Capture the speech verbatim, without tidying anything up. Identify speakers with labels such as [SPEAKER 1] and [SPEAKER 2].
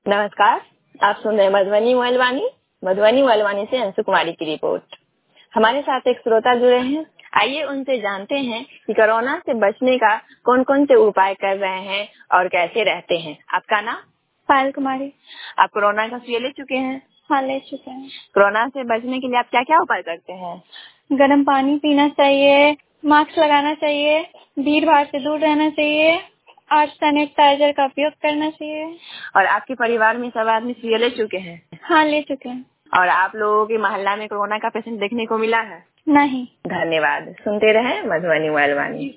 [SPEAKER 1] नमस्कार, आप सुन रहे हैं मधुबनी मोबाइल वाणी। मधुबनी मोबाइल वाणी से अंशु कुमारी की रिपोर्ट। हमारे साथ एक श्रोता जुड़े हैं, आइए उनसे जानते हैं कि कोरोना से बचने का कौन कौन से उपाय कर रहे हैं और कैसे रहते हैं। आपका नाम?
[SPEAKER 2] पायल कुमारी।
[SPEAKER 1] आप कोरोना का सुई ले चुके हैं?
[SPEAKER 2] हाँ, ले चुके हैं।
[SPEAKER 1] कोरोना से बचने के लिए आप क्या क्या उपाय करते हैं?
[SPEAKER 2] गर्म पानी पीना चाहिए, मास्क लगाना चाहिए, भीड़ भाड़ से दूर रहना चाहिए और सैनिटाइजर का उपयोग करना चाहिए।
[SPEAKER 1] और आपके परिवार में सब आदमी सुई ले चुके हैं?
[SPEAKER 2] हाँ, ले चुके हैं।
[SPEAKER 1] और आप लोगों के मोहल्ला में कोरोना का पेशेंट देखने को मिला है?
[SPEAKER 2] नहीं।
[SPEAKER 1] धन्यवाद। सुनते रहें मधुबनी मोबाइल वाणी।